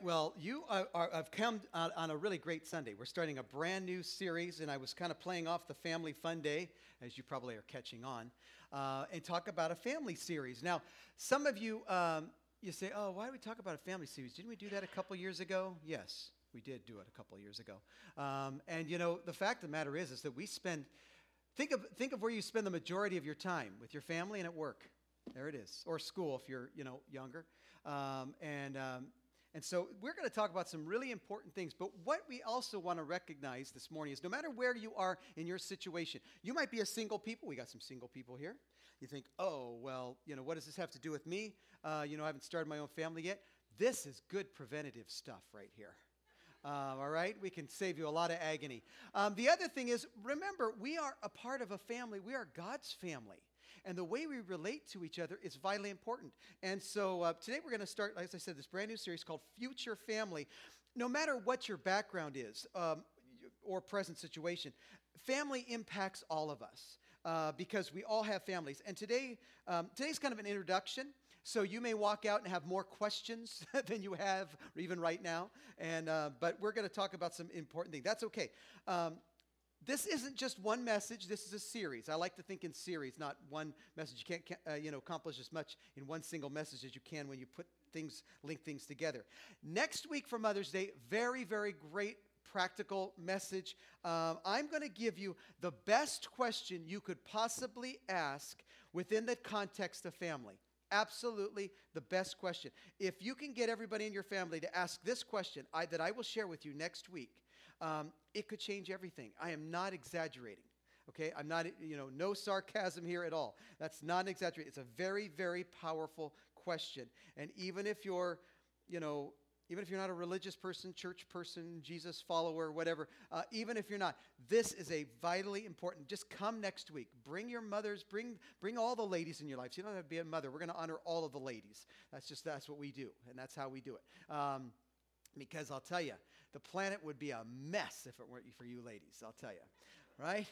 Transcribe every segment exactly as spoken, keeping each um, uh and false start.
Well, you are, are, have come on, on a really great Sunday. We're starting a brand new series, and I was kind of playing off the Family Fun Day, as you probably are catching on, uh, and talk about a family series. Now, some of you, um, you say, oh, why do we talk about a family series? Didn't we do that a couple years ago? Yes, we did do it a couple years ago. Um, and, you know, the fact of the matter is, is that we spend, think of, think of where you spend the majority of your time, with your family and at work. There it is. Or school if you're, you know, younger. Um, and... Um, And so we're going to talk about some really important things. But what we also want to recognize this morning is no matter where you are in your situation, you might be a single people. We got some single people here. You think, oh, well, you know, what does this have to do with me? Uh, you know, I haven't started my own family yet. This is good preventative stuff right here. Um, all right? We can save you a lot of agony. Um, the other thing is, remember, we are a part of a family. We are God's family. And the way we relate to each other is vitally important. And so uh, today we're going to start, as I said, this brand new series called Future Family. No matter what your background is um, or present situation, family impacts all of us uh, because we all have families. And today, um, today's kind of an introduction. So you may walk out and have more questions than you have even right now. And uh, but we're going to talk about some important things. That's okay. Um, This isn't just one message. This is a series. I like to think in series, not one message. You can't, uh, you know, accomplish as much in one single message as you can when you put things, link things together. Next week for Mother's Day, very, very great practical message. Um, I'm going to give you the best question you could possibly ask within the context of family. Absolutely the best question. If you can get everybody in your family to ask this question I, that I will share with you next week, Um, it could change everything. I am not exaggerating, okay? I'm not, you know, no sarcasm here at all. That's not an exaggeration. It's a very, very powerful question. And even if you're, you know, even if you're not a religious person, church person, Jesus follower, whatever, uh, even if you're not, this is a vitally important. Just come next week. Bring your mothers. Bring bring all the ladies in your lives. You don't have to be a mother. We're going to honor all of the ladies. That's just that's what we do, and that's how we do it. Um, Because I'll tell you, the planet would be a mess if it weren't for you ladies, I'll tell you, right?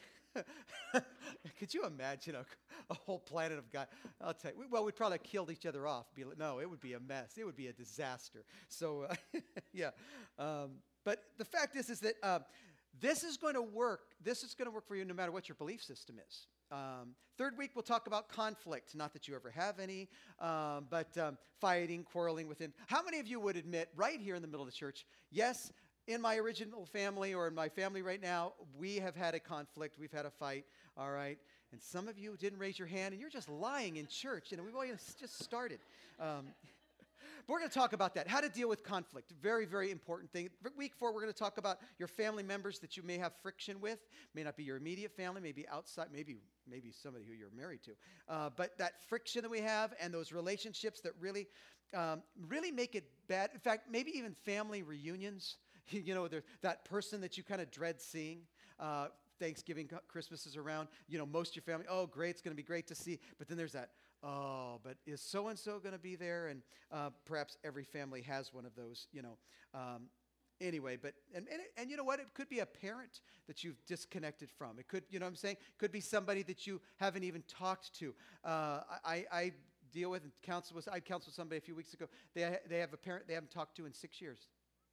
Could you imagine a, a whole planet of guys? I'll tell you, we, well, we'd probably killed each other off. Be, no, it would be a mess. It would be a disaster. So, uh, yeah. Um, but the fact is, is that uh, this is going to work. This is going to work for you no matter what your belief system is. Um, third week, we'll talk about conflict. Not that you ever have any, um, but um, fighting, quarreling within. How many of you would admit right here in the middle of the church, yes, in my original family or in my family right now, we have had a conflict. We've had a fight, all right? And some of you didn't raise your hand, and you're just lying in church. You know, we've only just started. Um, But we're going to talk about that, how to deal with conflict. Very, very important thing. Week four, we're going to talk about your family members that you may have friction with. May not be your immediate family, maybe outside, maybe maybe somebody who you're married to. Uh, but that friction that we have and those relationships that really, um, really make it bad. In fact, maybe even family reunions. You know, there's that person that you kind of dread seeing. Uh, Thanksgiving, Christmas is around. You know, most of your family, oh, great, it's going to be great to see. But then there's that, oh, but is so-and-so going to be there? And uh, perhaps every family has one of those, you know. Um, anyway, but, and, and, and you know what? It could be a parent that you've disconnected from. It could, you know what I'm saying? It could be somebody that you haven't even talked to. Uh, I, I deal with and counsel with, I counseled somebody a few weeks ago. They, they have a parent they haven't talked to in six years.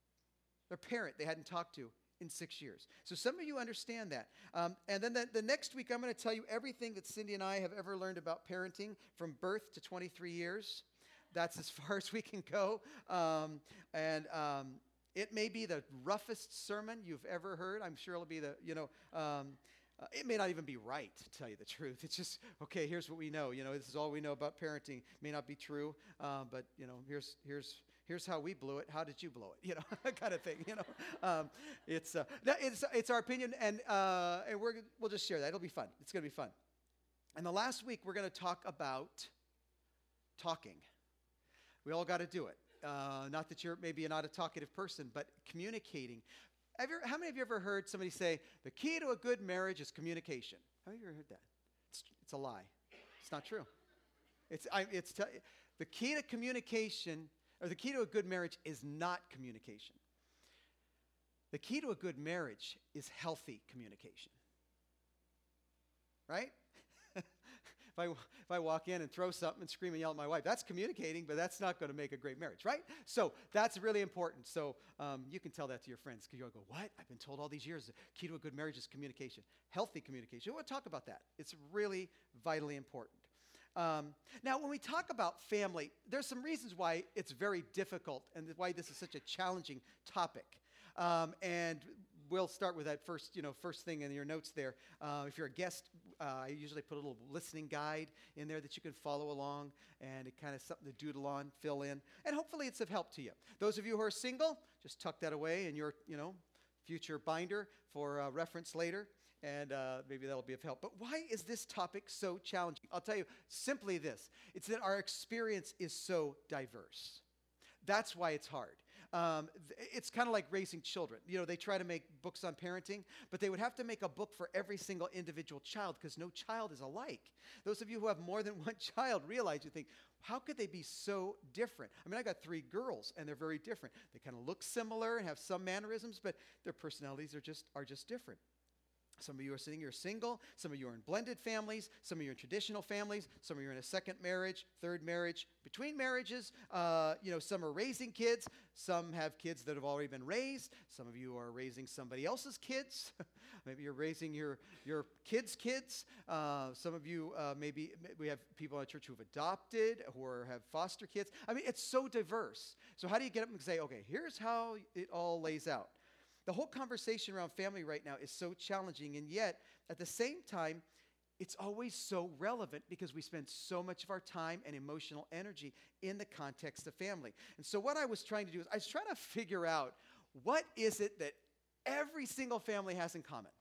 Their parent they hadn't talked to in six years. So some of you understand that. Um, and then the, the next week, I'm going to tell you everything that Cindy and I have ever learned about parenting from birth to twenty-three years. That's as far as we can go. Um, and um, it may be the roughest sermon you've ever heard. I'm sure it'll be the, you know, um, uh, it may not even be right, to tell you the truth. It's just, okay, here's what we know. You know, this is all we know about parenting. It may not be true, uh, but, you know, here's here's Here's how we blew it. How did you blow it? You know, kind of thing. You know, um, it's uh, it's it's our opinion, and uh, and we're we'll just share that. It'll be fun. It's going to be fun. And the last week we're going to talk about talking. We all got to do it. Uh, not that you're maybe not a talkative person, but communicating. Have you, how many of you ever heard somebody say the key to a good marriage is communication? How many of you ever heard that? It's it's a lie. It's not true. It's I, it's t- the key to communication. Or the key to a good marriage is not communication. The key to a good marriage is healthy communication. Right? if I if I walk in and throw something and scream and yell at my wife, that's communicating, but that's not going to make a great marriage, right? So that's really important. So um, you can tell that to your friends because you'll go, what? I've been told all these years the key to a good marriage is communication, healthy communication. We'll talk about that. It's really vitally important. Um, now, when we talk about family, there's some reasons why it's very difficult and why this is such a challenging topic. Um, and we'll start with that first, you know, first thing in your notes there. Uh, if you're a guest, uh, I usually put a little listening guide in there that you can follow along, and it kind of something to doodle on, fill in, and hopefully it's of help to you. Those of you who are single, just tuck that away in your, you know, future binder for uh, reference later. And uh, maybe that'll be of help. But why is this topic so challenging? I'll tell you simply this. It's that our experience is so diverse. That's why it's hard. Um, th- it's kind of like raising children. You know, they try to make books on parenting, but they would have to make a book for every single individual child because no child is alike. Those of you who have more than one child realize, you think, how could they be so different? I mean, I got three girls, and they're very different. They kind of look similar and have some mannerisms, but their personalities are just are just different. Some of you are sitting here single. Some of you are in blended families. Some of you are in traditional families. Some of you are in a second marriage, third marriage, between marriages. Uh, you know, some are raising kids. Some have kids that have already been raised. Some of you are raising somebody else's kids. Maybe you're raising your, your kids' kids. Uh, some of you, uh, maybe we have people in our church who have adopted, who are, have foster kids. I mean, it's so diverse. So how do you get up and say, okay, here's how it all lays out? The whole conversation around family right now is so challenging, and yet, at the same time, it's always so relevant because we spend so much of our time and emotional energy in the context of family. And so what I was trying to do is I was trying to figure out what is it that every single family has in common.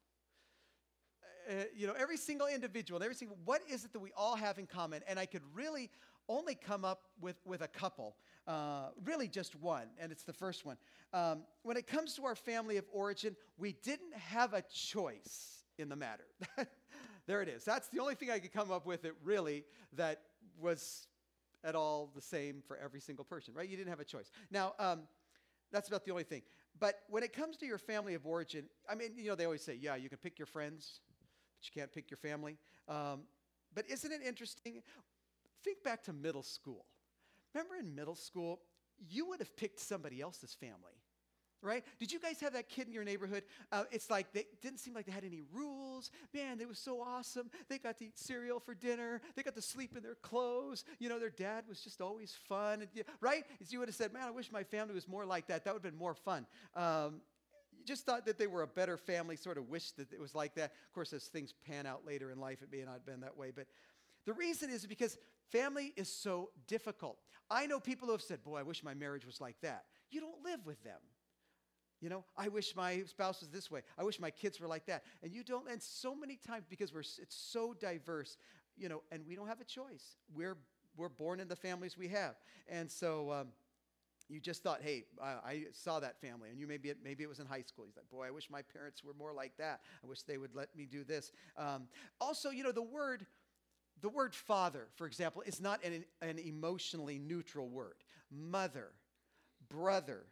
Uh, you know, every single individual, and every single, what is it that we all have in common? And I could really only come up with, with a couple, uh, really just one, and it's the first one. Um, when it comes to our family of origin, we didn't have a choice in the matter. There it is. That's the only thing I could come up with that really that was at all the same for every single person, right? You didn't have a choice. Now, um, that's about the only thing. But when it comes to your family of origin, I mean, you know, they always say, yeah, you can pick your friends, but you can't pick your family. Um, but isn't it interesting? Think back to middle school. Remember in middle school, you would have picked somebody else's family, right? Did you guys have that kid in your neighborhood? Uh, it's like they didn't seem like they had any rules. Man, they were so awesome. They got to eat cereal for dinner. They got to sleep in their clothes. You know, their dad was just always fun, and, right? As you would have said, man, I wish my family was more like that. That would have been more fun. Um, you just thought that they were a better family, sort of wished that it was like that. Of course, as things pan out later in life, it may not have been that way, but the reason is because family is so difficult. I know people who have said, boy, I wish my marriage was like that. You don't live with them. You know, I wish my spouse was this way. I wish my kids were like that. And you don't, and so many times, because we're it's so diverse, you know, and we don't have a choice. We're we're born in the families we have. And so um, you just thought, hey, I, I saw that family. And you maybe it, maybe it was in high school. You thought, boy, I wish my parents were more like that. I wish they would let me do this. Um, also, you know, the word The word father, for example, is not an, an emotionally neutral word. Mother, brother.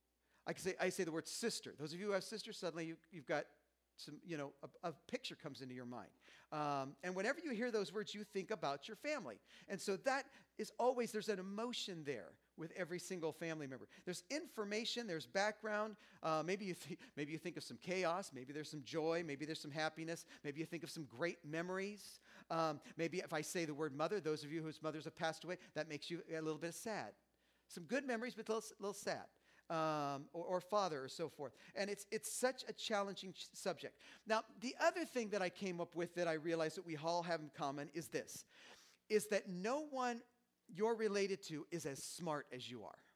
I can say I say the word sister. Those of you who have sisters, suddenly you, you've got some, you know, a, a picture comes into your mind. Um, and whenever you hear those words, you think about your family. And so that is always, there's an emotion there with every single family member. There's information, there's background. Uh, maybe you th- maybe you think of some chaos. Maybe there's some joy. Maybe there's some happiness. Maybe you think of some great memories. Um, maybe if I say the word mother, those of you whose mothers have passed away, that makes you a little bit sad. Some good memories, but a little, little sad. Um, or, or father, or so forth. And it's it's such a challenging ch- subject. Now, the other thing that I came up with that I realized that we all have in common is this, is that no one you're related to is as smart as you are.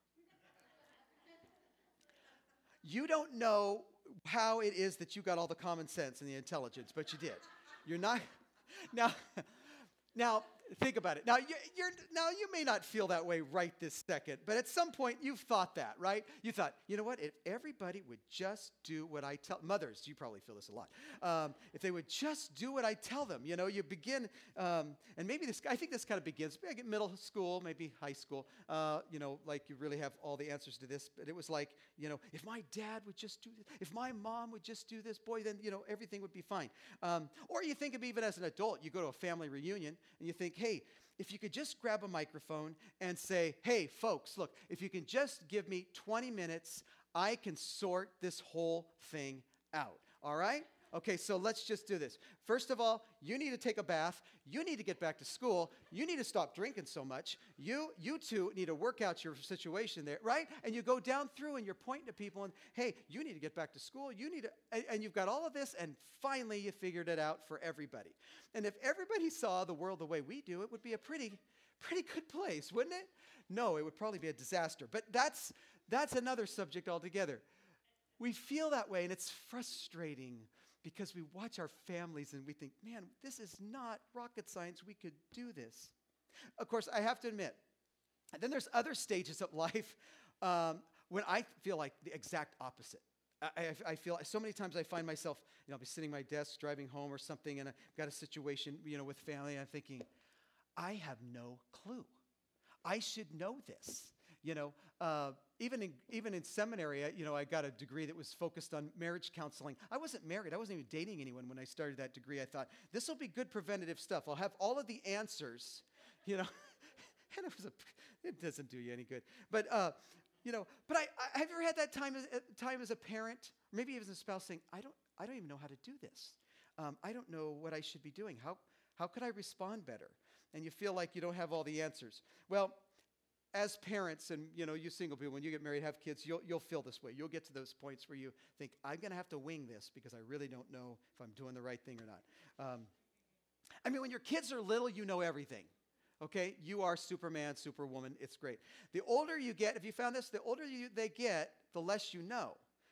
You don't know how it is that you got all the common sense and the intelligence, but you did. You're not... Now, now, Think about it. Now, you, you're, now, you may not feel that way right this second, but at some point you've thought that, right? You thought, you know what? If everybody would just do what I tell, mothers, you probably feel this a lot. Um, if they would just do what I tell them, you know, you begin, um, and maybe this, I think this kind of begins, maybe middle school, maybe high school, uh, you know, like you really have all the answers to this, but it was like, you know, if my dad would just do this, if my mom would just do this, boy, then, you know, everything would be fine. Um, or you think of even as an adult, you go to a family reunion and you think, hey, if you could just grab a microphone and say, hey, folks, look, if you can just give me twenty minutes, I can sort this whole thing out, all right? Okay, so let's just do this. First of all, you need to take a bath. You need to get back to school. You need to stop drinking so much. You you two need to work out your situation there, right? And you go down through and you're pointing to people and, hey, you need to get back to school. You need to, and, and you've got all of this, and finally you figured it out for everybody. And if everybody saw the world the way we do, it would be a pretty, pretty good place, wouldn't it? No, it would probably be a disaster. But that's that's another subject altogether. We feel that way, and it's frustrating because we watch our families and we think, man, this is not rocket science. We could do this. Of course, I have to admit, then there's other stages of life um, when I feel like the exact opposite. I, I, I feel so many times I find myself, you know, I'll be sitting at my desk driving home or something, and I've got a situation, you know, with family, and I'm thinking, I have no clue. I should know this. You know, uh, even in even in seminary, I, you know, I got a degree that was focused on marriage counseling. I wasn't married. I wasn't even dating anyone when I started that degree. I thought, this will be good preventative stuff. I'll have all of the answers, you know. And it was a, it doesn't do you any good. But, uh, you know, but I, I have you ever had that time as, uh, time as a parent, or maybe even as a spouse, saying, I don't, I don't even know how to do this. Um, I don't know what I should be doing. How, how could I respond better? And you feel like you don't have all the answers. Well, as parents, and you know, you single people, when you get married, have kids, you'll you'll feel this way. You'll get to those points where you think, I'm going to have to wing this because I really don't know if I'm doing the right thing or not. Um, I mean, when your kids are little, you know everything. Okay, you are Superman, Superwoman. It's great. The older you get, if you found this, the older you, they get, the less you know.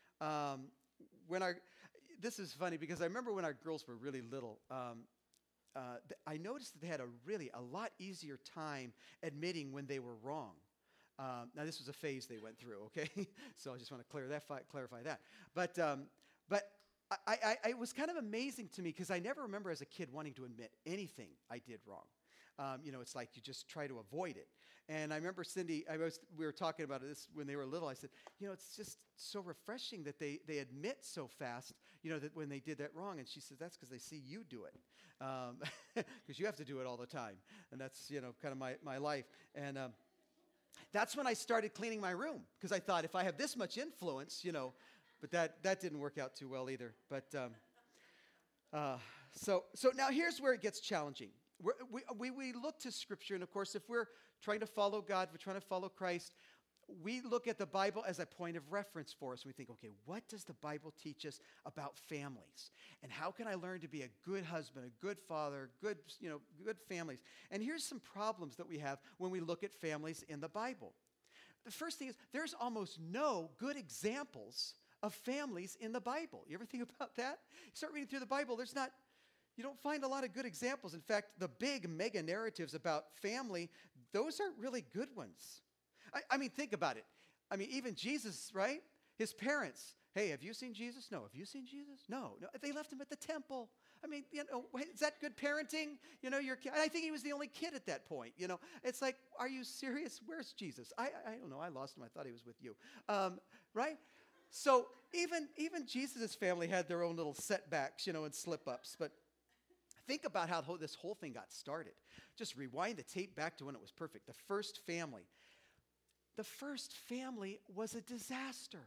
Um, when our, this is funny because I remember when our girls were really little. Um, Uh, th- I noticed that they had a really a lot easier time admitting when they were wrong. Um, now, this was a phase they went through, okay? So I just want to clear that, fi- clarify that. But um, but I, I, I, it was kind of amazing to me because I never remember as a kid wanting to admit anything I did wrong. Um, you know, it's like you just try to avoid it. And I remember Cindy, I was, we were talking about this when they were little. I said, you know, it's just so refreshing that they, they admit so fast, you know, that when they did that wrong. And she says, that's because they see you do it. Because um, you have to do it all the time. And that's, you know, kind of my, my life. And um, that's when I started cleaning my room. Because I thought, if I have this much influence, you know, but that, that didn't work out too well either. But um, uh, so so now here's where it gets challenging. We're, we, we we look to Scripture, and of course, if we're trying to follow God, we're trying to follow Christ, we look at the Bible as a point of reference for us. We think, okay, what does the Bible teach us about families? And how can I learn to be a good husband, a good father, good, you know, good families? And here's some problems that we have when we look at families in the Bible. The first thing is there's almost no good examples of families in the Bible. You ever think about that? You start reading through the Bible, there's not You don't find a lot of good examples. In fact, the big mega narratives about family, those aren't really good ones. I, I mean, think about it. I mean, even Jesus, right? His parents, hey, have you seen Jesus? No. Have you seen Jesus? No. No. They left him at the temple. I mean, you know, is that good parenting? You know, your kid. I think he was the only kid at that point. You know, it's like, are you serious? Where's Jesus? I, I don't know. I lost him. I thought he was with you. Um, right? So even even Jesus' family had their own little setbacks, you know, and slip-ups. But think about how this whole thing got started. Just rewind the tape back to when it was perfect. The first family. The first family was a disaster.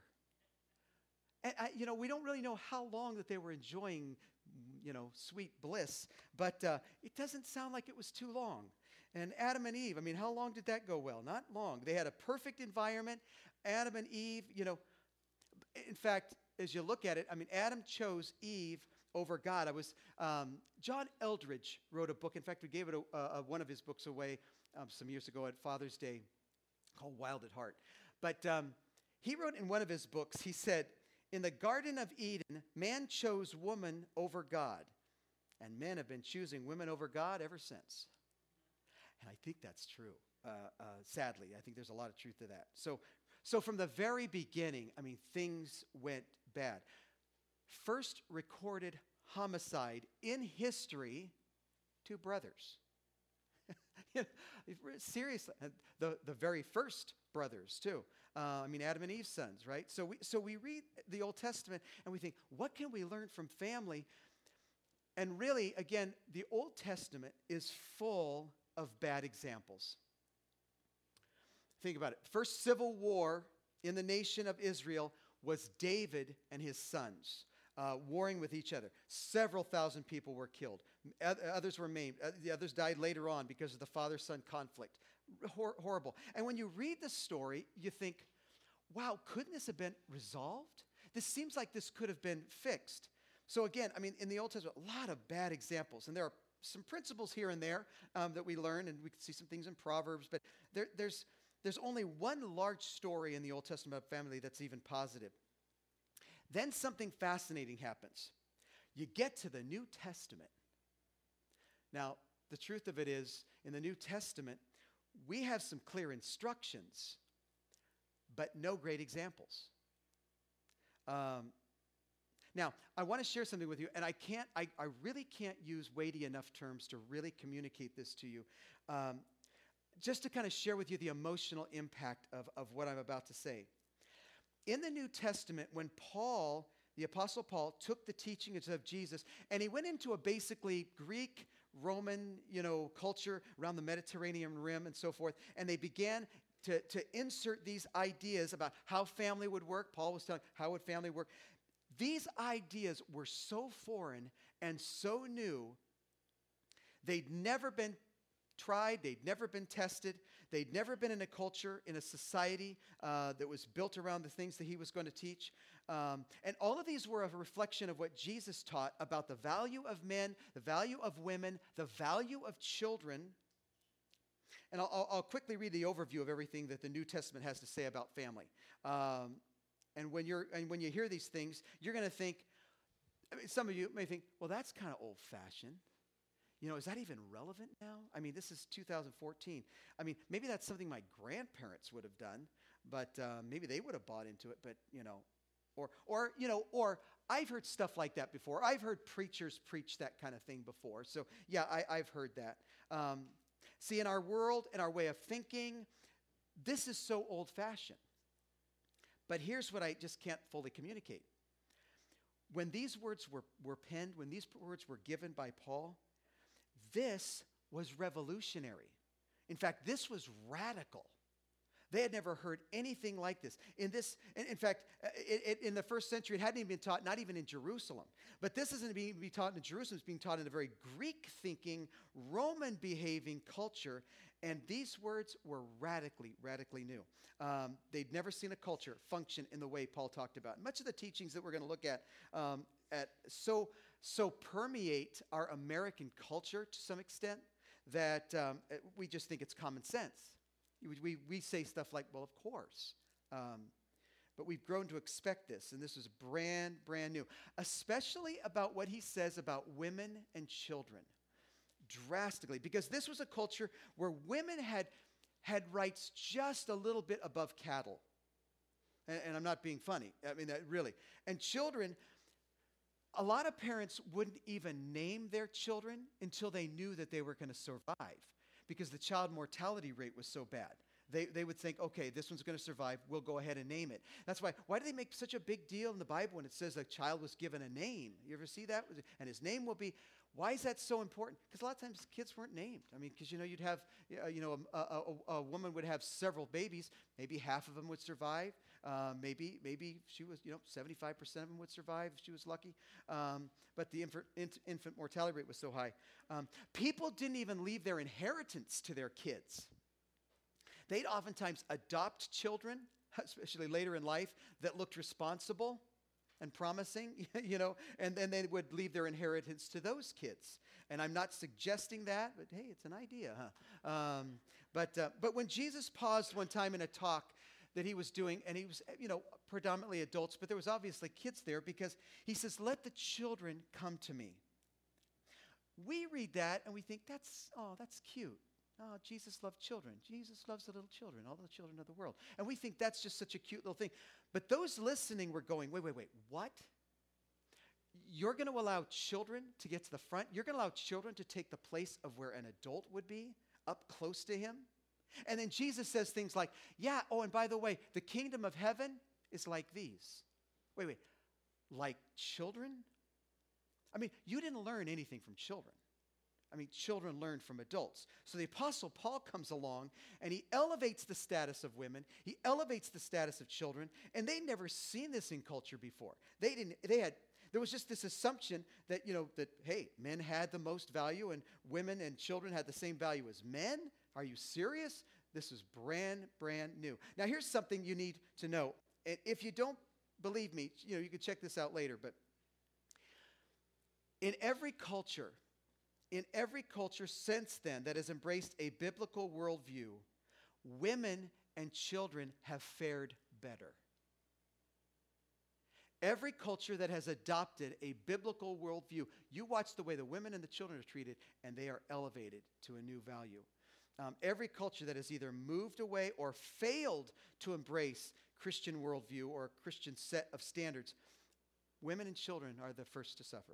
And, I, you know, we don't really know how long that they were enjoying, you know, sweet bliss, but uh, it doesn't sound like it was too long. And Adam and Eve, I mean, how long did that go well? Not long. They had a perfect environment. Adam and Eve, you know, in fact, as you look at it, I mean, Adam chose Eve over God. I was, um, John Eldridge wrote a book. In fact, we gave it a, uh, one of his books away um, some years ago at Father's Day called Wild at Heart. But um, he wrote in one of his books, he said, in the Garden of Eden, man chose woman over God, and men have been choosing women over God ever since. And I think that's true. Uh, uh, sadly, I think there's a lot of truth to that. So, so from the very beginning, I mean, things went bad. First recorded homicide in history, two brothers. You know, seriously, the, the very first brothers too. Uh, I mean, Adam and Eve's sons, right? So we, so we read the Old Testament and we think, what can we learn from family? And really, again, the Old Testament is full of bad examples. Think about it. First civil war in the nation of Israel was David and his sons uh, warring with each other. Several thousand people were killed. Others were maimed. The others died later on because of the father-son conflict. Hor- horrible. And when you read the story, you think, wow, couldn't this have been resolved? This seems like this could have been fixed. So again, I mean, in the Old Testament, a lot of bad examples. And there are some principles here and there um, that we learn, and we can see some things in Proverbs, but there, there's, there's only one large story in the Old Testament family that's even positive. Then something fascinating happens. You get to the New Testament. Now, the truth of it is, in the New Testament, we have some clear instructions, but no great examples. Um, now, I want to share something with you, and I can't, I, I really can't use weighty enough terms to really communicate this to you. Um, just to kind of share with you the emotional impact of, of what I'm about to say. In the New Testament, when Paul, the Apostle Paul, took the teachings of Jesus, and he went into a basically Greek, Roman, you know, culture around the Mediterranean rim and so forth, and they began to, to insert these ideas about how family would work. Paul was telling how would family work. These ideas were so foreign and so new, they'd never been tried, they'd never been tested, they'd never been in a culture, in a society uh, that was built around the things that he was going to teach. Um, and all of these were a reflection of what Jesus taught about the value of men, the value of women, the value of children. And I'll, I'll quickly read the overview of everything that the New Testament has to say about family. Um, and when you're and when you hear these things, you're going to think, I mean, some of you may think, well, that's kind of old-fashioned. You know, is that even relevant now? I mean, this is two thousand fourteen. I mean, maybe that's something my grandparents would have done, but uh, maybe they would have bought into it. But, you know, or, or, you know, or I've heard stuff like that before. I've heard preachers preach that kind of thing before. So, yeah, I, I've heard that. Um, see, in our world, in our way of thinking, this is so old-fashioned. But here's what I just can't fully communicate. When these words were, were penned, when these words were given by Paul, this was revolutionary. In fact, this was radical. They had never heard anything like this. In this, in, in fact, it, it, in the first century, it hadn't even been taught, not even in Jerusalem. But this isn't being be taught in Jerusalem. It's being taught in a very Greek-thinking, Roman-behaving culture. And these words were radically, radically new. Um, they'd never seen a culture function in the way Paul talked about. Much of the teachings that we're going to look at, um, at so, so permeate our American culture to some extent that um, we just think it's common sense. We, we say stuff like, well, of course. Um, but we've grown to expect this, and this is brand, brand new, especially about what he says about women and children. Drastically, because this was a culture where women had, had rights just a little bit above cattle. And, and I'm not being funny. I mean, that really. And children, a lot of parents wouldn't even name their children until they knew that they were going to survive, because the child mortality rate was so bad. They, they would think, okay, this one's going to survive. We'll go ahead and name it. That's why, why do they make such a big deal in the Bible when it says a child was given a name? You ever see that? And his name will be, why is that so important? Because a lot of times kids weren't named. I mean, because, you know, you'd have, uh, you know, a, a, a, a woman would have several babies. Maybe half of them would survive. Uh, maybe maybe she was, you know, seventy-five percent of them would survive if she was lucky. Um, but the infant, infant mortality rate was so high. Um, people didn't even leave their inheritance to their kids. They'd oftentimes adopt children, especially later in life, that looked responsible and promising, you know, and then they would leave their inheritance to those kids. And I'm not suggesting that, but hey, it's an idea, huh? Um, but, uh, but when Jesus paused one time in a talk that he was doing, and he was, you know, predominantly adults, but there was obviously kids there, because he says, let the children come to me. We read that and we think, that's, oh, that's cute. Oh, Jesus loved children. Jesus loves the little children, all the children of the world. And we think that's just such a cute little thing. But those listening were going, wait, wait, wait, what? You're going to allow children to get to the front? You're going to allow children to take the place of where an adult would be, up close to him? And then Jesus says things like, yeah, oh, and by the way, the kingdom of heaven is like these. Wait, wait, like children? I mean, you didn't learn anything from children. I mean, children learn from adults. So the Apostle Paul comes along, and he elevates the status of women. He elevates the status of children, and they'd never seen this in culture before. They didn't, they had, there was just this assumption that, you know, that, hey, men had the most value, and women and children had the same value as men? Are you serious? This is brand, brand new. Now, here's something you need to know. And if you don't believe me, you know, you can check this out later, but in every culture, in every culture since then that has embraced a biblical worldview, women and children have fared better. Every culture that has adopted a biblical worldview, you watch the way the women and the children are treated, and they are elevated to a new value. Um, every culture that has either moved away or failed to embrace Christian worldview or a Christian set of standards, women and children are the first to suffer.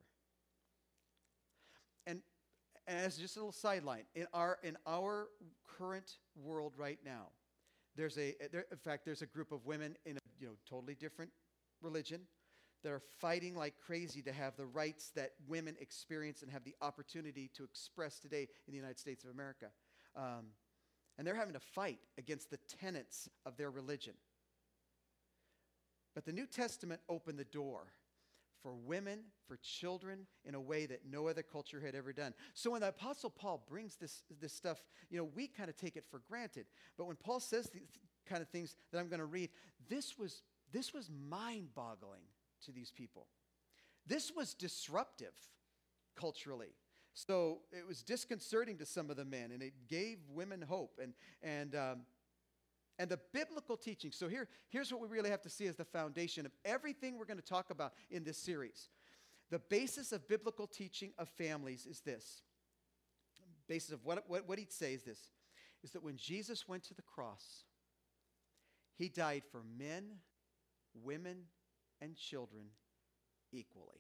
And, and as just a little sideline, in our in our current world right now, there's a there, in fact there's a group of women in a you know totally different religion that are fighting like crazy to have the rights that women experience and have the opportunity to express today in the United States of America. Um, and they're having to fight against the tenets of their religion. But the New Testament opened the door for women, for children, in a way that no other culture had ever done. So when the Apostle Paul brings this, this stuff, you know, we kind of take it for granted. But when Paul says these kind of things that I'm going to read, this was, this was mind-boggling to these people. This was disruptive culturally. So it was disconcerting to some of the men, and it gave women hope. And, and, um, and the biblical teaching. So here, here's what we really have to see as the foundation of everything we're going to talk about in this series. The basis of biblical teaching of families is this. Basis of what, what, what he'd say is this, is that when Jesus went to the cross, he died for men, women, and children equally.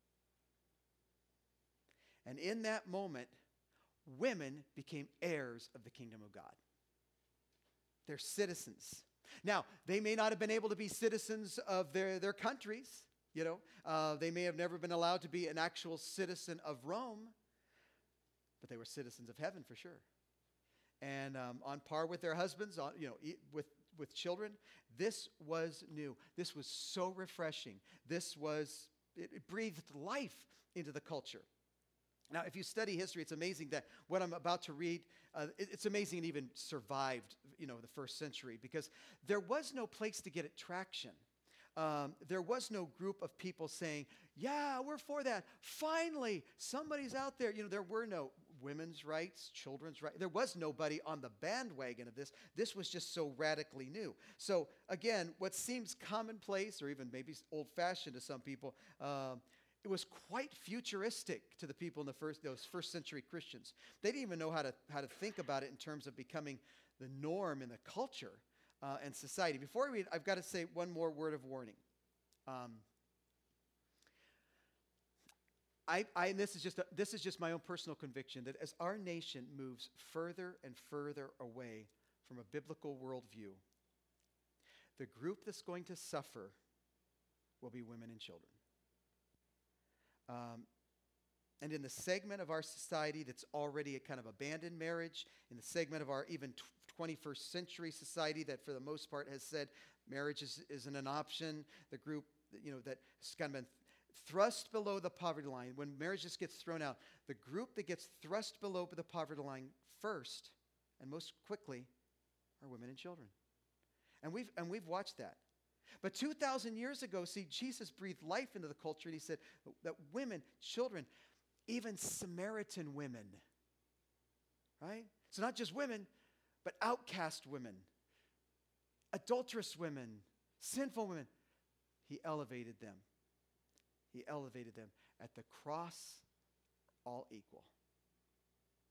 And in that moment, women became heirs of the kingdom of God. They're citizens. Now, they may not have been able to be citizens of their, their countries, you know. Uh, they may have never been allowed to be an actual citizen of Rome, but they were citizens of heaven for sure. And um, on par with their husbands, on, you know, e- with, with children. This was new. This was so refreshing. This was, it, it breathed life into the culture. Now, if you study history, it's amazing that what I'm about to read, uh, it, it's amazing it even survived, you know, the first century, because there was no place to get it traction. Um, there was no group of people saying, yeah, we're for that. Finally, somebody's out there. You know, there were no women's rights, children's rights. There was nobody on the bandwagon of this. This was just so radically new. So, again, what seems commonplace or even maybe old-fashioned to some people, um, it was quite futuristic to the people in the first, those first century Christians. They didn't even know how to, how to think about it in terms of becoming the norm in the culture uh, and society. Before we read, I've got to say one more word of warning. Um, I, I, and this is just a, this is just my own personal conviction that as our nation moves further and further away from a biblical worldview, the group that's going to suffer will be women and children. Um, and in the segment of our society that's already a kind of abandoned marriage, in the segment of our even twenty-first century society that for the most part has said marriage is, isn't an option, the group you know that's kind of been thrust below the poverty line, when marriage just gets thrown out, the group that gets thrust below the poverty line first and most quickly are women and children. And we've and we've watched that. But two thousand years ago, see, Jesus breathed life into the culture, and he said that women, children, even Samaritan women, right? So not just women, but outcast women, adulterous women, sinful women. He elevated them. He elevated them. At the cross, all equal.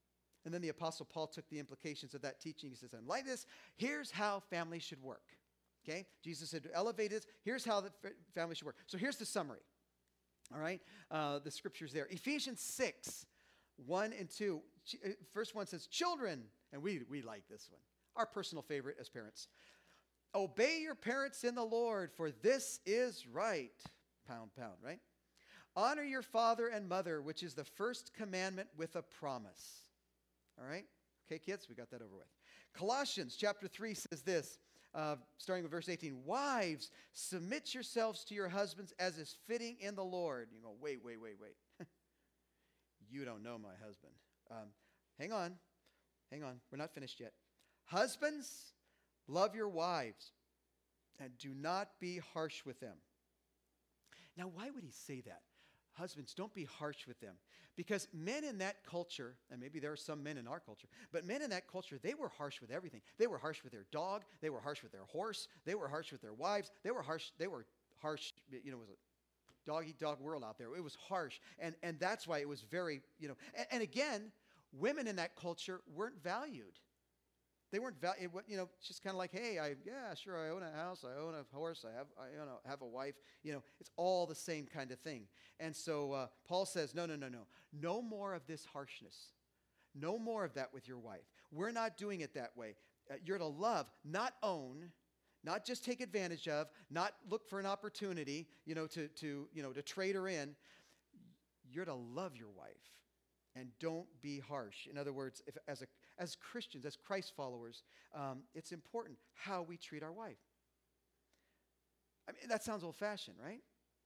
And then the Apostle Paul took the implications of that teaching. He says, and like this, here's how family should work. Okay? Jesus said to elevate it. Here's how the f- family should work. So here's the summary. All right? Uh, the scripture's there. Ephesians six, one and two. Ch- uh, First one says, children. And we, we like this one. Our personal favorite as parents. Obey your parents in the Lord, for this is right. Pound, pound, right? Honor your father and mother, which is the first commandment with a promise. All right? Okay, kids, we got that over with. Colossians chapter three says this, uh, starting with verse eighteen. Wives, submit yourselves to your husbands as is fitting in the Lord. You go, wait, wait, wait, wait. You don't know my husband. Um, hang on. Hang on. We're not finished yet. Husbands, love your wives and do not be harsh with them. Now, why would he say that? Husbands, don't be harsh with them. Because men in that culture, and maybe there are some men in our culture, but men in that culture, they were harsh with everything. They were harsh with their dog. They were harsh with their horse. They were harsh with their wives. They were harsh. They were harsh. You know, it was a dog-eat-dog world out there. It was harsh. And, and that's why it was very, you know. And, and again, women in that culture weren't valued. They weren't, val- it, you know, it's just kind of like, hey, I, yeah, sure, I own a house, I own a horse, I have, I you know, have a wife. You know, it's all the same kind of thing. And so uh, Paul says, no, no, no, no. No more of this harshness. No more of that with your wife. We're not doing it that way. Uh, you're to love, not own, not just take advantage of, not look for an opportunity, you know, to, to, you know, to trade her in. You're to love your wife. And don't be harsh. In other words, if, as, a, as Christians, as Christ followers, um, it's important how we treat our wife. I mean, that sounds old-fashioned, right?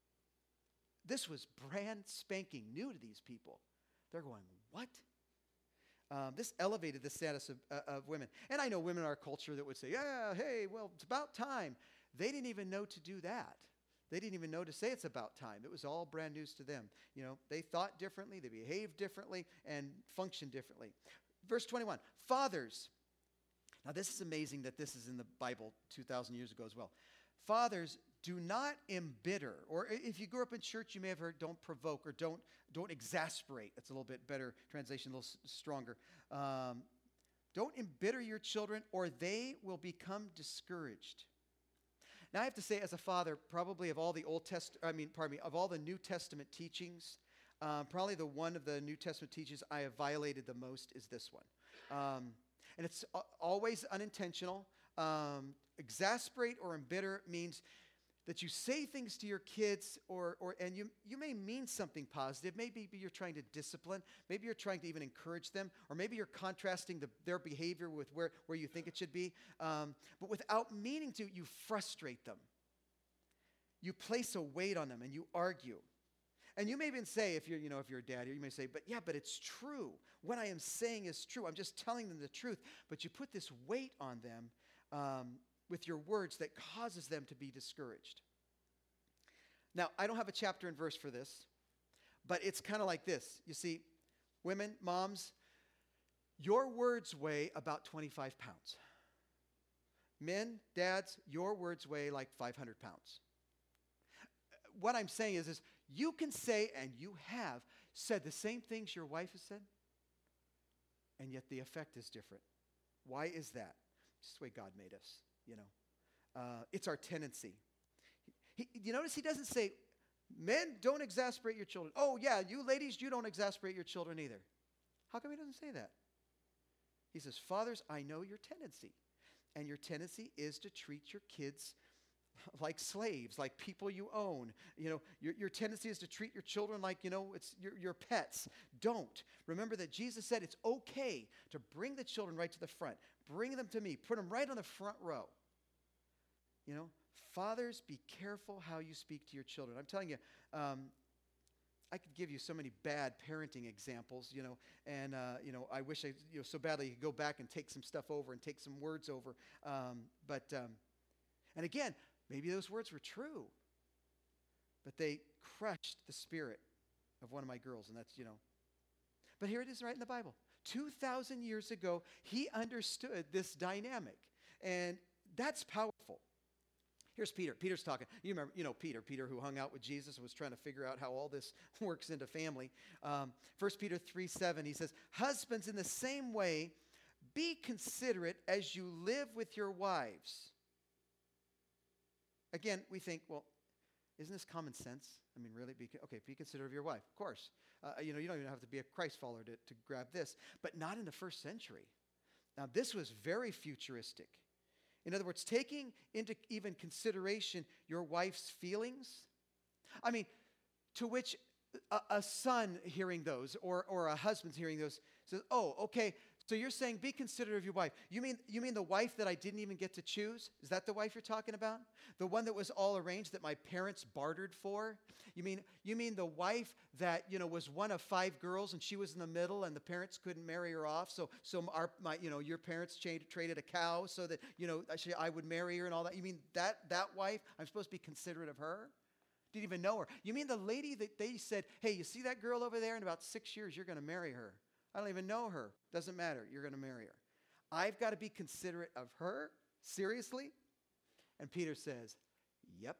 This was brand spanking new to these people. They're going, what? Um, this elevated the status of, uh, of women. And I know women in our culture that would say, yeah, hey, well, it's about time. They didn't even know to do that. They didn't even know to say it's about time. It was all brand news to them. You know, they thought differently, they behaved differently, and functioned differently. Verse twenty-one, fathers. Now, this is amazing that this is in the Bible two thousand years ago as well. Fathers, do not embitter. Or if you grew up in church, you may have heard don't provoke or don't, don't exasperate. That's a little bit better translation, a little s- stronger. Um, don't embitter your children or they will become discouraged. Now, I have to say, as a father, probably of all the Old Test, I mean, pardon me, of all the New Testament teachings, um, probably the one of the New Testament teachings I have violated the most is this one. Um, and it's a- always unintentional. Um, exasperate or embitter means that you say things to your kids, or, or and you, you may mean something positive. Maybe you're trying to discipline. Maybe you're trying to even encourage them. Or maybe you're contrasting the, their behavior with where, where you think it should be. Um, but without meaning to, you frustrate them. You place a weight on them and you argue. And you may even say, if you're, you know, if you're a dad here, you may say, but yeah, but it's true. What I am saying is true. I'm just telling them the truth. But you put this weight on them um, with your words that causes them to be discouraged. Now, I don't have a chapter and verse for this, but it's kind of like this. You see, women, moms, your words weigh about twenty-five pounds. Men, dads, your words weigh like five hundred pounds. What I'm saying is, is you can say, and you have said the same things your wife has said, and yet the effect is different. Why is that? It's the way God made us, you know. Uh, it's our tendency. He, you notice he doesn't say, men, don't exasperate your children. Oh, yeah, you ladies, you don't exasperate your children either. How come he doesn't say that? He says, fathers, I know your tendency. And your tendency is to treat your kids like slaves, like people you own. You know, your, your tendency is to treat your children like, you know, it's your, your pets. Don't. Remember that Jesus said it's okay to bring the children right to the front. Bring them to me. Put them right on the front row. You know, fathers, be careful how you speak to your children. I'm telling you, um, I could give you so many bad parenting examples, you know, and, uh, you know, I wish I, you know, so badly could go back and take some stuff over and take some words over. Um, but, um, and again, maybe those words were true, but they crushed the spirit of one of my girls, and that's, you know. But here it is right in the Bible. two thousand years ago, he understood this dynamic, and that's powerful. Here's Peter. Peter's talking. You remember, you know, Peter. Peter who hung out with Jesus and was trying to figure out how all this works into family. Um, First Peter three seven, he says, husbands, in the same way, be considerate as you live with your wives. Again, we think, well, isn't this common sense? I mean, really? Be, okay, be considerate of your wife. Of course. Uh, you know, you don't even have to be a Christ follower to, to grab this. But not in the first century. Now, this was very futuristic. In other words, taking into even consideration your wife's feelings. I mean, to which a, a son hearing those or, or a husband's hearing those says, oh, okay, so you're saying be considerate of your wife. You mean, you mean the wife that I didn't even get to choose? Is that the wife you're talking about? The one that was all arranged that my parents bartered for? You mean, you mean the wife that, you know, was one of five girls and she was in the middle and the parents couldn't marry her off? So, so our, my, you know, your parents cha- traded a cow so that, you know, actually I would marry her and all that. You mean that, that wife, I'm supposed to be considerate of her? Didn't even know her. You mean the lady that they said, hey, you see that girl over there? In about six years, you're going to marry her. I don't even know her. Doesn't matter. You're going to marry her. I've got to be considerate of her? Seriously? And Peter says, yep.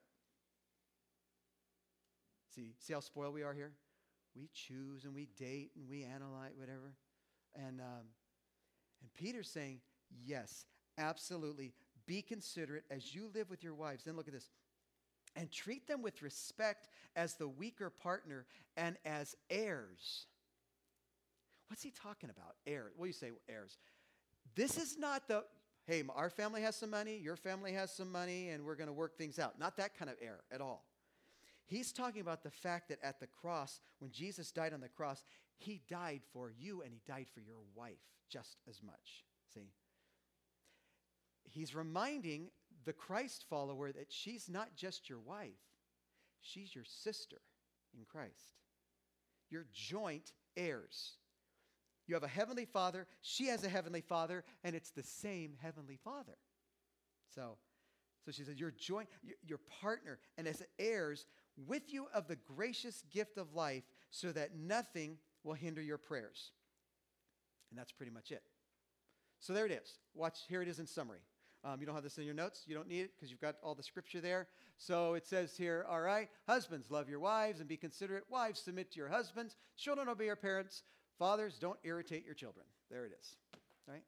See, see how spoiled we are here? We choose and we date and we analyze, whatever. And, um, and Peter's saying, yes, absolutely. Be considerate as you live with your wives. Then look at this. And treat them with respect as the weaker partner and as heirs. What's he talking about? Heirs. What do you say, heirs? This is not the, hey, our family has some money, your family has some money, and we're going to work things out. Not that kind of heir at all. He's talking about the fact that at the cross, when Jesus died on the cross, he died for you and he died for your wife just as much. See? He's reminding the Christ follower that she's not just your wife, she's your sister in Christ. You're joint heirs. You have a heavenly Father, she has a heavenly Father, and it's the same heavenly Father. So, so she says, you're joint, your partner, and as heirs with you of the gracious gift of life, so that nothing will hinder your prayers. And that's pretty much it. So there it is. Watch, here it is in summary. Um, you don't have this in your notes. You don't need it because you've got all the scripture there. So it says here, all right, husbands, love your wives and be considerate. Wives, submit to your husbands. Children, obey your parents. Fathers, don't irritate your children. There it is, right?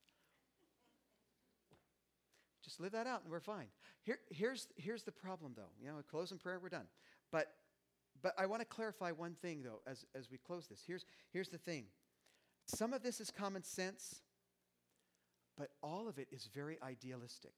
Just live that out and we're fine. Here, here's, here's the problem, though. You know, close in prayer, we're done. But, but I want to clarify one thing, though, as, as we close this. Here's, here's the thing. Some of this is common sense, but all of it is very idealistic.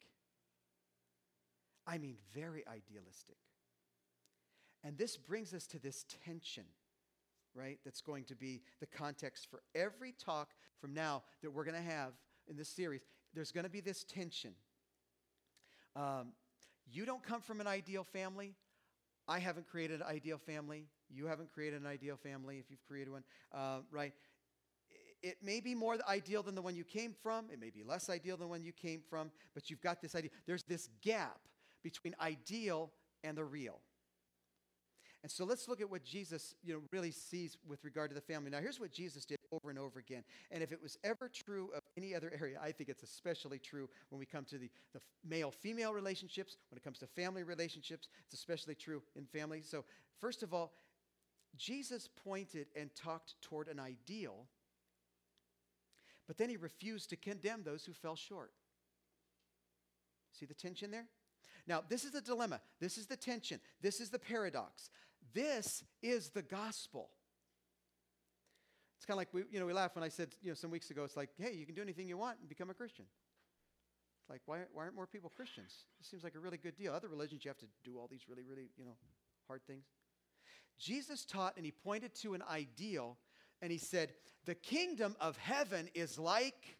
I mean, very idealistic. And this brings us to this tension, right? That's going to be the context for every talk from now that we're going to have in this series. There's going to be this tension. Um, you don't come from an ideal family. I haven't created an ideal family. You haven't created an ideal family if you've created one, uh, right? It may be more ideal than the one you came from. It may be less ideal than the one you came from, but you've got this idea. There's this gap between ideal and the real. And so let's look at what Jesus, you know, really sees with regard to the family. Now, here's what Jesus did over and over again. And if it was ever true of any other area, I think it's especially true when we come to the, the male-female relationships. When it comes to family relationships, it's especially true in family. So first of all, Jesus pointed and talked toward an ideal, but then he refused to condemn those who fell short. See the tension there? Now, this is the dilemma. This is the tension. This is the paradox. This is the gospel. It's kind of like, we, you know, we laugh when I said, you know, some weeks ago, it's like, hey, you can do anything you want and become a Christian. It's like, why, why aren't more people Christians? It seems like a really good deal. Other religions, you have to do all these really, really, you know, hard things. Jesus taught and he pointed to an ideal and he said, the kingdom of heaven is like,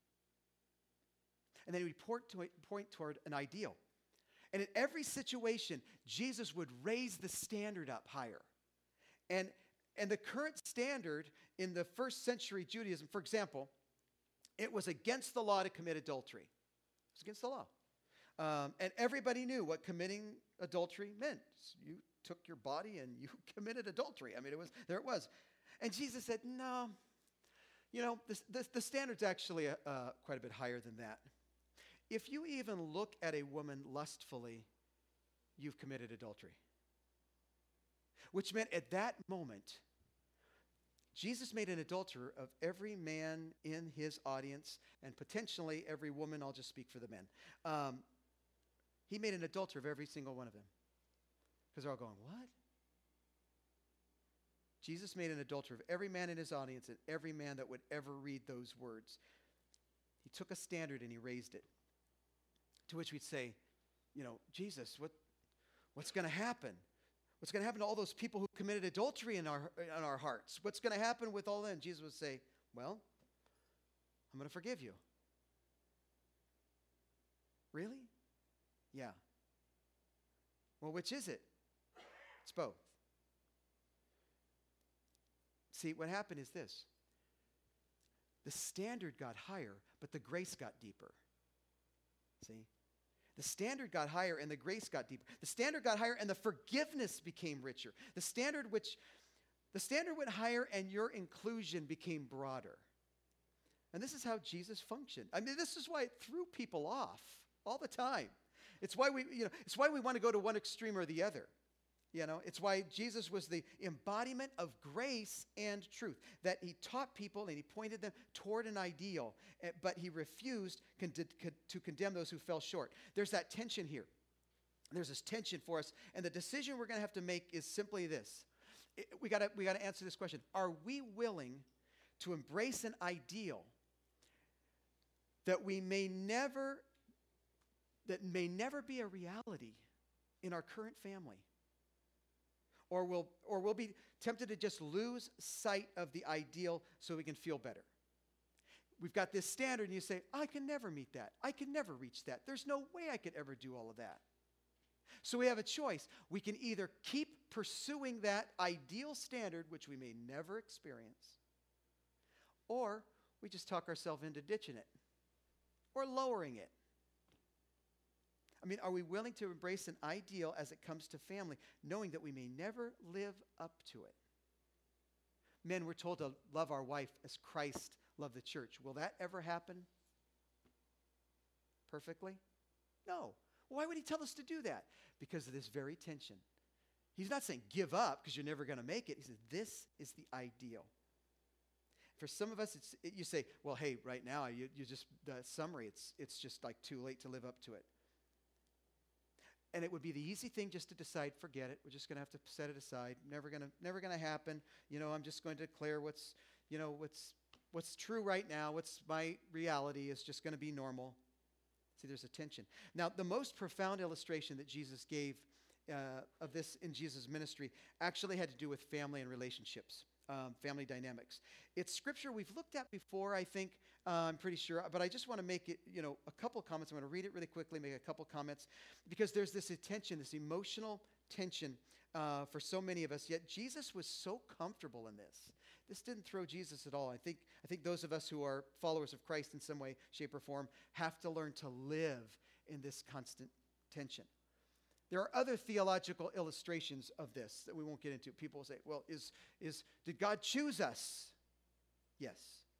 and then he would point, to, point toward an ideal. And in every situation, Jesus would raise the standard up higher. And, and the current standard in the first century Judaism, for example, it was against the law to commit adultery. It was against the law. Um, and everybody knew what committing adultery meant. You took your body and you committed adultery. I mean, it was there it was. And Jesus said, no, you know, the, the, the standard's actually uh, quite a bit higher than that. If you even look at a woman lustfully, you've committed adultery. Which meant at that moment, Jesus made an adulterer of every man in his audience and potentially every woman. I'll just speak for the men. Um, he made an adulterer of every single one of them. Because they're all going, what? Jesus made an adulterer of every man in his audience and every man that would ever read those words. He took a standard and he raised it. To which we'd say, you know, Jesus, what, what's going to happen? What's going to happen to all those people who committed adultery in our, in our hearts? What's going to happen with all that? Jesus would say, well, I'm going to forgive you. Really? Yeah. Well, which is it? It's both. See, what happened is this. The standard got higher, but the grace got deeper. See? The standard got higher and the grace got deeper. The standard got higher and the forgiveness became richer. The standard which the standard went higher and your inclusion became broader. And this is how Jesus functioned. I mean, this is why it threw people off all the time. It's why we, you know, it's why we want to go to one extreme or the other. You know, it's why Jesus was the embodiment of grace and truth, that he taught people and he pointed them toward an ideal, but he refused con- to condemn those who fell short. There's that tension here. There's this tension for us, and the decision we're going to have to make is simply this. It, we got to we got to answer this question. Are we willing to embrace an ideal that we may never that may never be a reality in our current family? Or we'll, or we'll be tempted to just lose sight of the ideal so we can feel better. We've got this standard, and you say, I can never meet that. I can never reach that. There's no way I could ever do all of that. So we have a choice. We can either keep pursuing that ideal standard, which we may never experience, or we just talk ourselves into ditching it or lowering it. I mean, are we willing to embrace an ideal as it comes to family, knowing that we may never live up to it? Men, we're told to love our wife as Christ loved the church. Will that ever happen perfectly? No. Why would he tell us to do that? Because of this very tension. He's not saying give up because you're never going to make it. He says this is the ideal. For some of us, it's, it, you say, well, hey, right now, you, you just, the summary, it's, it's just like too late to live up to it. And it would be the easy thing just to decide, forget it. We're just going to have to set it aside. Never going to, never going to happen. You know, I'm just going to declare what's, you know, what's, what's true right now. What's my reality is just going to be normal. See, there's a tension. Now, the most profound illustration that Jesus gave uh, of this in Jesus' ministry actually had to do with family and relationships, um, family dynamics. It's scripture we've looked at before, I think. Uh, I'm pretty sure, but I just want to make it, you know, a couple comments. I'm going to read it really quickly, make a couple comments, because there's this tension, this emotional tension uh, for so many of us. Yet Jesus was so comfortable in this. This didn't throw Jesus at all. I think, I think those of us who are followers of Christ in some way, shape, or form have to learn to live in this constant tension. There are other theological illustrations of this that we won't get into. People will say, well, is, is, did God choose us? Yes.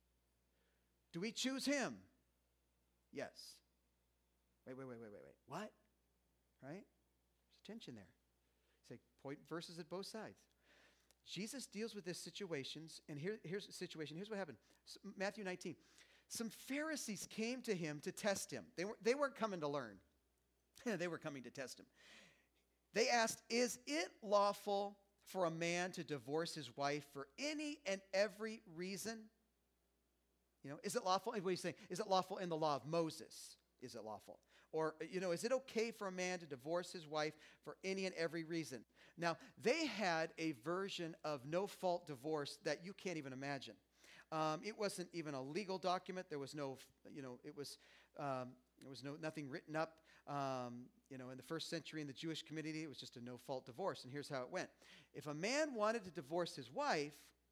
Do we choose him? Yes. Wait, wait, wait, wait, wait, wait. What? Right? There's tension there. Say, point verses at both sides. Jesus deals with these situations, and here, here's the situation. Here's what happened. So, Matthew nineteen. Some Pharisees came to him to test him. They, were, they weren't coming to learn. They were coming to test him. They asked, is it lawful for a man to divorce his wife for any and every reason? You know, is it lawful? What are you saying? Is it lawful in the law of Moses? Is it lawful? Or, you know, is it okay for a man to divorce his wife for any and every reason? Now, they had a version of no-fault divorce that you can't even imagine. Um, it wasn't even a legal document. There was no, you know, it was, um, there was no nothing written up. Um, you know, in the first century in the Jewish community, it was just a no-fault divorce. And here's how it went. If a man wanted to divorce his wife,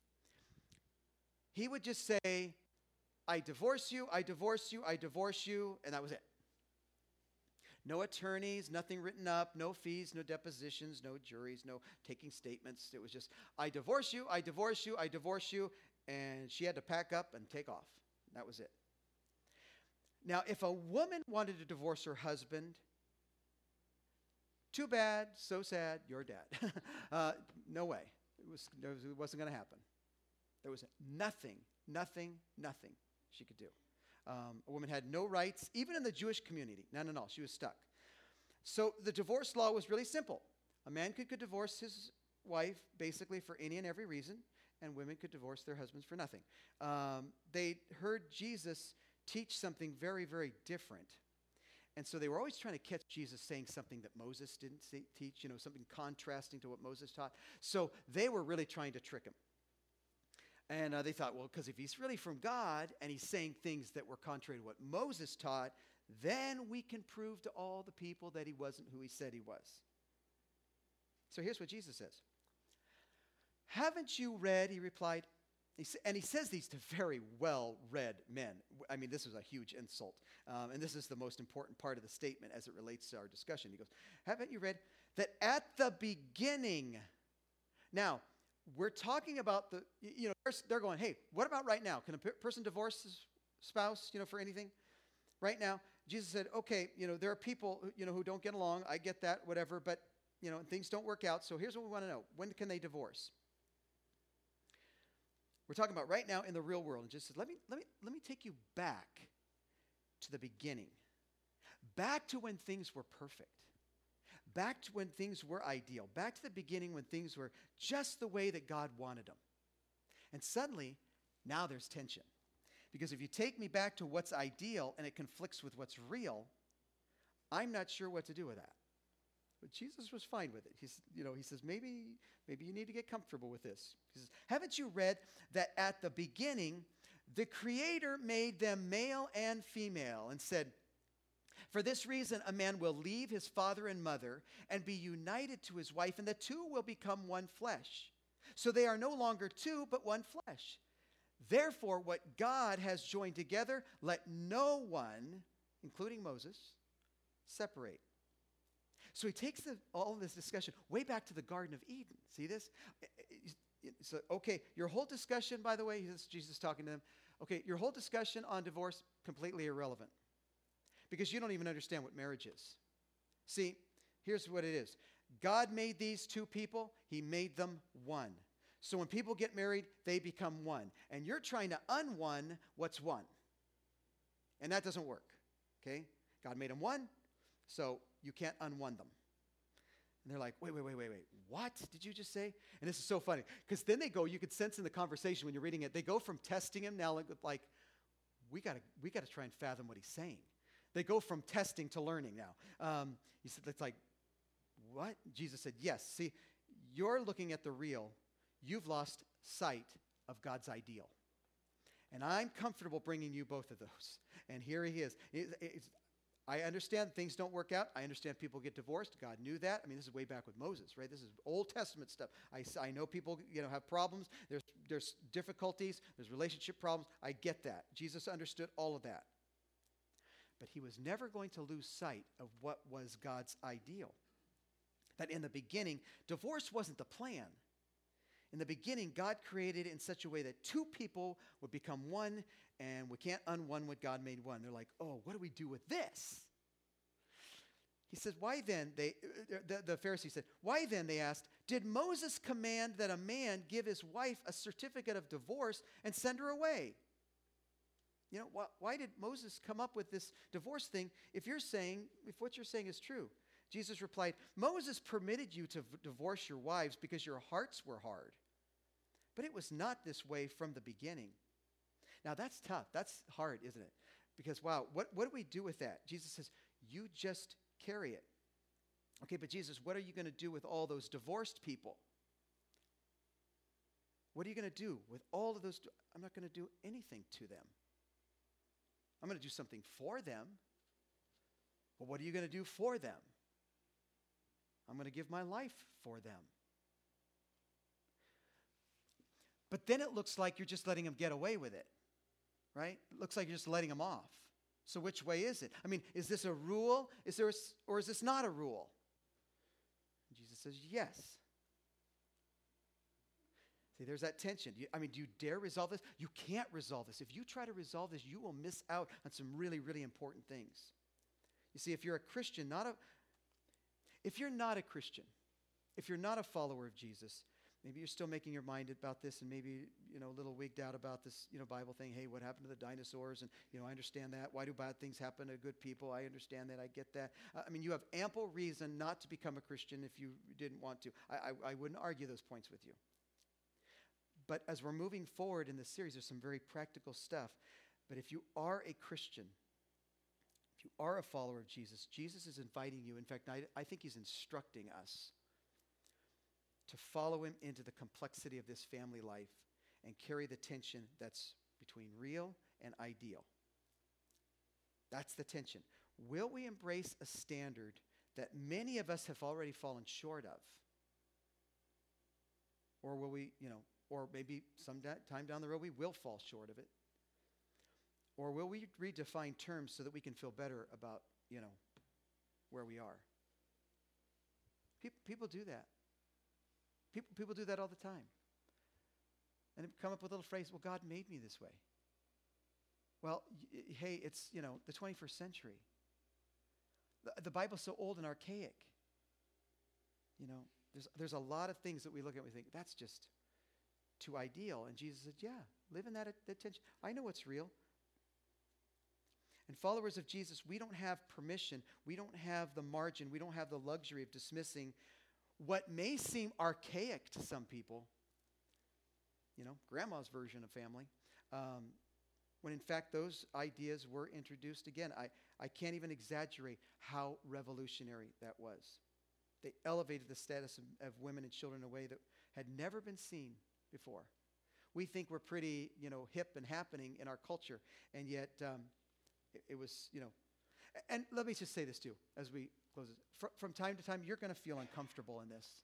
he would just say, I divorce you, I divorce you, I divorce you, and that was it. No attorneys, nothing written up, no fees, no depositions, no juries, no taking statements. It was just, I divorce you, I divorce you, I divorce you, and she had to pack up and take off. That was it. Now, if a woman wanted to divorce her husband, Too bad, so sad, you're dead. uh, no way. It, was, it wasn't going to happen. There was nothing, nothing, nothing she could do. Um, a woman had no rights, even in the Jewish community. None at all. She was stuck. So the divorce law was really simple. A man could, could divorce his wife basically for any and every reason, and women could divorce their husbands for nothing. Um, they heard Jesus teach something very, very different. And so they were always trying to catch Jesus saying something that Moses didn't say, teach, you know, something contrasting to what Moses taught. So they were really trying to trick him. And uh, they thought, well, because if he's really from God and he's saying things that were contrary to what Moses taught, then we can prove to all the people that he wasn't who he said he was. So here's what Jesus says. Haven't you read, he replied, he sa- and he says these to very well-read men. I mean, this was a huge insult. Um, and this is the most important part of the statement as it relates to our discussion. He goes, haven't you read that at the beginning, now, we're talking about the, you know, they're going, hey, what about right now? Can a person divorce his spouse, you know, for anything? Right now, Jesus said, okay, you know, there are people, you know, who don't get along. I get that, whatever, but, you know, things don't work out. So here's what we want to know. When can they divorce? We're talking about right now in the real world. And Jesus said, let me, let me, let me take you back to the beginning. Back to when things were perfect. Back to when things were ideal. Back to the beginning when things were just the way that God wanted them. And suddenly, now there's tension. Because if you take me back to what's ideal and it conflicts with what's real, I'm not sure what to do with that. But Jesus was fine with it. He's, you know, he says, maybe, maybe you need to get comfortable with this. He says, haven't you read that at the beginning, the Creator made them male and female and said, for this reason, a man will leave his father and mother and be united to his wife, and the two will become one flesh. So they are no longer two, but one flesh. Therefore, what God has joined together, let no one, including Moses, separate. So he takes the, all of this discussion way back to the Garden of Eden. See this? So, okay, your whole discussion, by the way, this is Jesus talking to them. Okay, your whole discussion on divorce, completely irrelevant. Because you don't even understand what marriage is. See, here's what it is. God made these two people. He made them one. So when people get married, they become one. And you're trying to unone what's one. And that doesn't work. Okay? God made them one, so you can't unone them. And they're like, wait, wait, wait, wait, wait. What did you just say? And this is so funny. Because then they go, you could sense in the conversation when you're reading it, they go from testing him now like, we got to we got to try and fathom what he's saying. They go from testing to learning now. Um, he said, it's like, what? Jesus said, yes. See, you're looking at the real. You've lost sight of God's ideal. And I'm comfortable bringing you both of those. And here he is. It, it's, I understand things don't work out. I understand people get divorced. God knew that. I mean, this is way back with Moses, right? This is Old Testament stuff. I, I know people, you know, have problems. There's, there's difficulties. There's relationship problems. I get that. Jesus understood all of that. But he was never going to lose sight of what was God's ideal. That in the beginning, divorce wasn't the plan. In the beginning, God created it in such a way that two people would become one, and we can't unone what God made one. They're like, oh, what do we do with this? He says, why then, they, the, the Pharisees said, why then, they asked, did Moses command that a man give his wife a certificate of divorce and send her away? You know, why, why did Moses come up with this divorce thing if you're saying, if what you're saying is true? Jesus replied, Moses permitted you to v- divorce your wives because your hearts were hard. But it was not this way from the beginning. Now that's tough. That's hard, isn't it? Because, wow, what, what do we do with that? Jesus says, you just carry it. Okay, but Jesus, what are you going to do with all those divorced people? What are you going to do with all of those? I'm not going to do anything to them. I'm going to do something for them. But what are you going to do for them? I'm going to give my life for them. But then it looks like you're just letting them get away with it, right? It looks like you're just letting them off. So which way is it? I mean, is this a rule? Is there a, or is this not a rule? And Jesus says, yes. See, there's that tension. You, I mean, do you dare resolve this? You can't resolve this. If you try to resolve this, you will miss out on some really, really important things. You see, if you're a Christian, not a, If you're not a Christian, if you're not a follower of Jesus, maybe you're still making your mind about this and maybe, you know, a little wigged out about this, you know, Bible thing. Hey, what happened to the dinosaurs? And, you know, I understand that. Why do bad things happen to good people? I understand that. I get that. Uh, I mean, you have ample reason not to become a Christian if you didn't want to. I, I, I wouldn't argue those points with you. But as we're moving forward in this series, there's some very practical stuff. But if you are a Christian, if you are a follower of Jesus, Jesus is inviting you. In fact, I, I think he's instructing us to follow him into the complexity of this family life and carry the tension that's between real and ideal. That's the tension. Will we embrace a standard that many of us have already fallen short of? Or will we, you know, or maybe some da- time down the road we will fall short of it? Or will we redefine terms so that we can feel better about, you know, where we are? People, people do that. People, people do that all the time. And they come up with a little phrase, well, God made me this way. Well, y- hey, it's, you know, the twenty-first century. The, the Bible's so old and archaic. You know, there's, there's a lot of things that we look at and we think, that's just too ideal. And Jesus said, yeah, live in that, that tension. I know what's real. And followers of Jesus, we don't have permission. We don't have the margin. We don't have the luxury of dismissing what may seem archaic to some people, you know, grandma's version of family, um, when in fact those ideas were introduced. Again, I, I can't even exaggerate how revolutionary that was. They elevated the status of, of women and children in a way that had never been seen before. We think we're pretty, you know, hip and happening in our culture, and yet um, it, it was, you know, and let me just say this too, as we close this. Fr- from time to time, you're going to feel uncomfortable in this.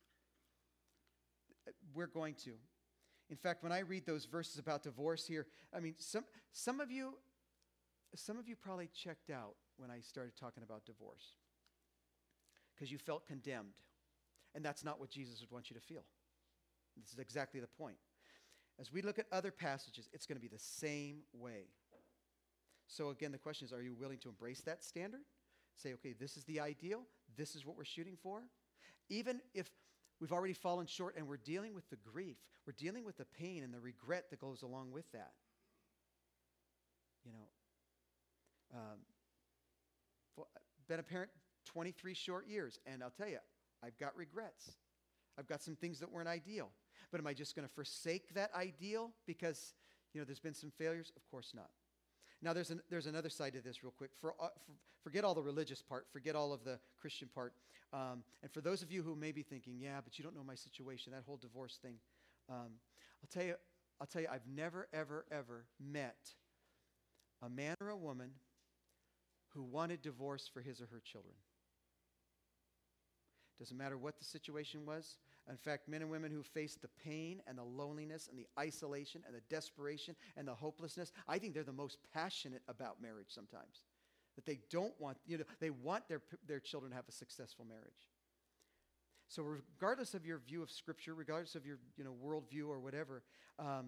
We're going to. In fact, when I read those verses about divorce here, I mean, some some of you, some of you probably checked out when I started talking about divorce because you felt condemned, and that's not what Jesus would want you to feel. This is exactly the point. As we look at other passages, it's going to be the same way. So again, the question is, are you willing to embrace that standard? Say, okay, this is the ideal. This is what we're shooting for. Even if we've already fallen short and we're dealing with the grief, we're dealing with the pain and the regret that goes along with that. You know, um, well, I've been a parent twenty-three short years, and I'll tell you, I've got regrets. I've got some things that weren't ideal. But am I just going to forsake that ideal because, you know, there's been some failures? Of course not. Now, there's an, there's another side to this real quick. For, uh, for, forget all the religious part. Forget all of the Christian part. Um, and for those of you who may be thinking, yeah, but you don't know my situation, that whole divorce thing. Um, I'll tell you, I'll tell you, I've never, ever, ever met a man or a woman who wanted divorce for his or her children. Doesn't matter what the situation was. In fact, men and women who faced the pain and the loneliness and the isolation and the desperation and the hopelessness, I think they're the most passionate about marriage sometimes. That they don't want, you know, they want their, their children to have a successful marriage. So regardless of your view of Scripture, regardless of your, you know, worldview or whatever, um,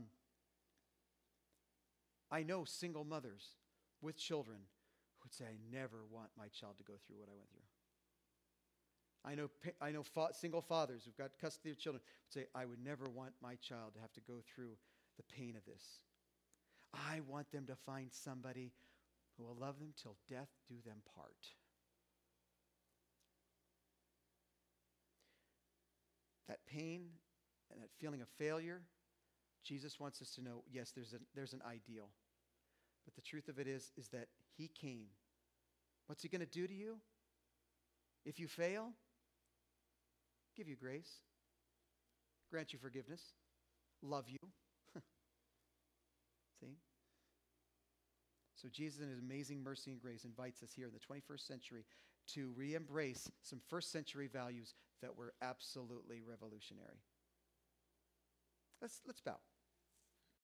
I know single mothers with children who would say, I never want my child to go through what I went through. I know I know fa- single fathers who've got custody of children would say, I would never want my child to have to go through the pain of this. I want them to find somebody who will love them till death do them part. That pain and that feeling of failure, Jesus wants us to know, yes, there's, a, there's an ideal. But the truth of it is, is that he came. What's he going to do to you? If you fail, give you grace, grant you forgiveness, love you. See? So Jesus, in his amazing mercy and grace, invites us here in the twenty-first century to re-embrace some first century values that were absolutely revolutionary. Let's, let's bow.